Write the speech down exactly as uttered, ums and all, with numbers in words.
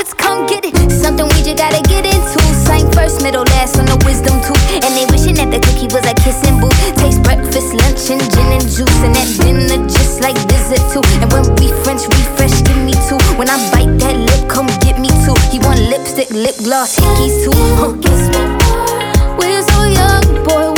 let's come get it. Something we just gotta get into. Same first, middle, last on the wisdom tooth. And they wishing that the cookie was a kissing booth. Taste breakfast, lunch, and gin and juice. And that dinner just like dessert too. And when we French refresh, give me two. When I bite that lip, come get me two. He want lipstick, lip gloss, hickeys too. Huh. We're so young, boy.